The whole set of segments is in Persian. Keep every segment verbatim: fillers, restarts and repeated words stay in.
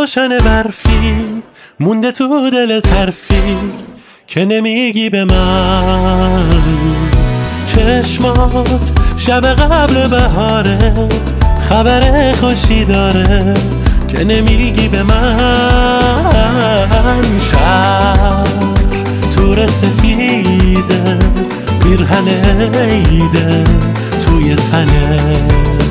روشن برفی مونده تو دل ترفی که نمیگی به من. چشمات شب قبل بهاره خبر خوشی داره که نمیگی به من. شهر تور سفیده پیرهن عیده توی تنش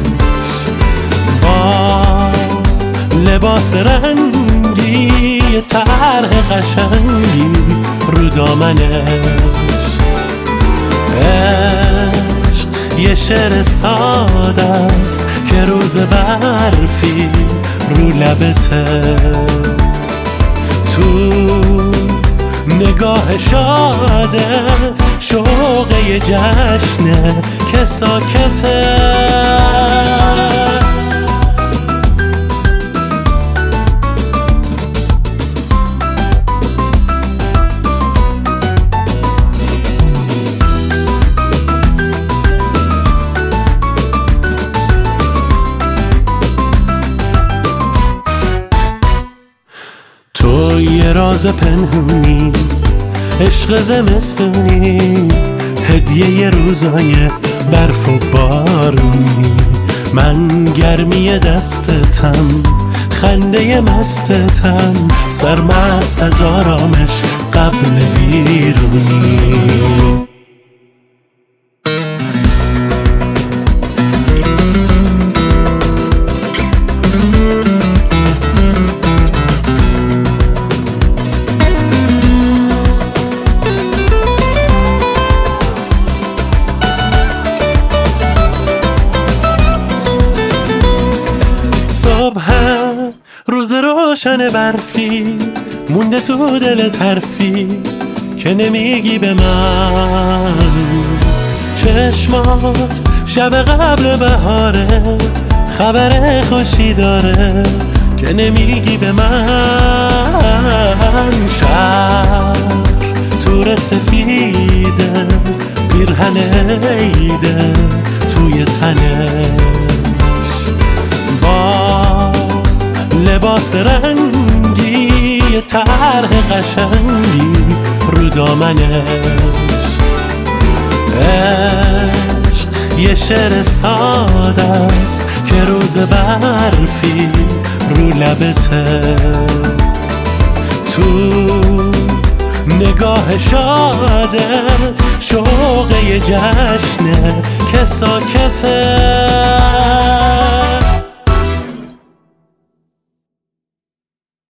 با لباس رنگی طرح قشنگی رو دامنش. عشق یه شعر ساده است که روز برفی رو لبته. تو نگاه شادت شوق یه جشنه که ساکته. تو یه راز پنهونی عشق زمستونی هدیه ی روزای برف و بارونی. من گرمی دستتم خنده مستتم سرمست از آرامش قبل ویرونی. روز روشن برفی مونده تو دل ترفی که نمیگی به من. چشمات شب قبل بهاره خبر خوشی داره که نمیگی به من. شهر تور سفیده پیرهن عیده توی تنش با لباس رنگی طرح قشنگی رو دامنش. عشق یه شعر ساده است که روز برفی رو لبته. تو نگاه شادت شوق یه جشنه که ساکته.